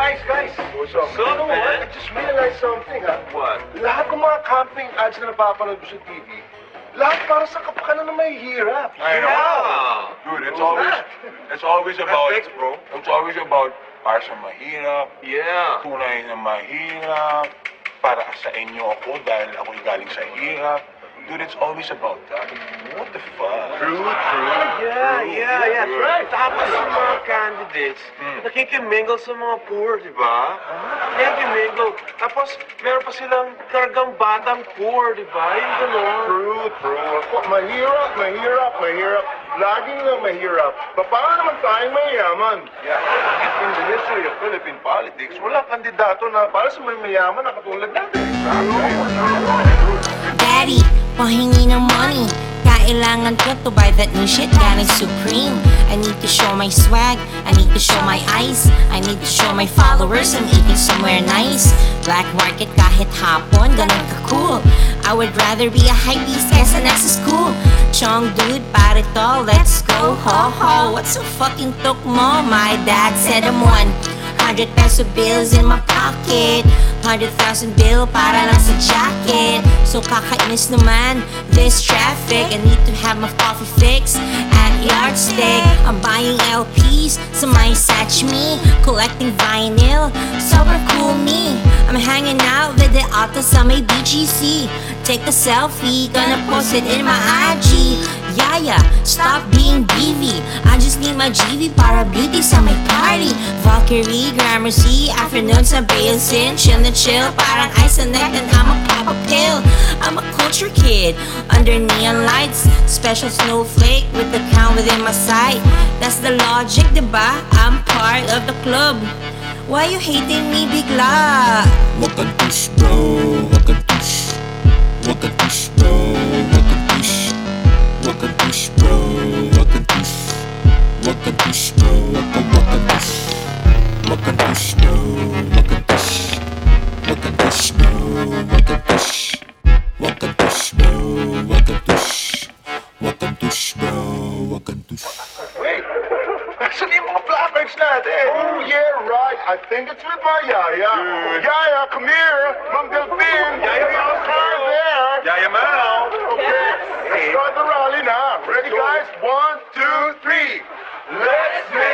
Guys! What's up? So, You know what? man? I just realized something, ha? What? Lahat ng mga camping ads na napapanood ko sa TV, lahat para sa kapakanan ng mahihirap. I know. Yeah. Dude, it's always about, Thanks, bro. it's always about para sa mahirap, Yeah. tunay na mahirap, para sa inyo ako dahil ako'y galing sa hirap. Dude, it's always about that. What the fuck? True. Yeah. That's right. Tapos yung mga candidates, nakikimingle sa mga poor, di ba? Nakikimingle. Tapos, meron pa silang kargang batang poor, di ba? Yung gano'n. True. Ako, mahirap. Laging lang mahirap. Paano naman tayong mayaman? Yeah. In the history of Philippine politics, wala kandidato na para sa may mayaman na katulad natin. Daddy, pahingi ng money. Kailangan ko to buy that new shit, galing Supreme. I need to show my swag, I need to show my eyes, I need to show my followers I'm eating somewhere nice. Black market kahit hapon, ganun ka cool. I would rather be a hypebeast kesa nasa school. Chong dude, pare to, let's go, ho. What's so fucking tok mo? My dad said I'm 100 peso bills in my pocket, 100,000 bill para lang sa jacket. So kakainis naman this traffic. I need to have my coffee fix at Yardstick. I'm buying LPs sa my Satch Me, collecting vinyl, super cool me. I'm hanging out with the auto sa may BGC. Take a selfie, gonna post it in my IG. Yeah, stop being BV. I just need my GV para beauty sa my party. Valkyrie, Gramercy, afternoon sa Basin. Chill na chill, parang ice and neck, and I'ma pop a pill. I'm a culture kid, under neon lights. Special snowflake with the count within my sight. That's the logic, diba? I'm part of the club. Why you hating me, bigla? Wakadush, bro, wakadush. Wakadush, bro, wakadush. Wakadush, bro, wakadush. Wakadush, bro, wakadush. Wakadush, bro, wakadush. Wakadush, bro, wakadush. Wakadush, bro, wakadush. Wakadush, bro, wakadush. Wait, nasaan yung mga blackbirds natin? Oh, yeah, right. I think it's with my Yaya. Yaya, come here. Ma'am Delphine. Yaya, your car there. Yaya, man. Okay, let's start the rally now. Ready, guys? 1, 2, 3. Let's make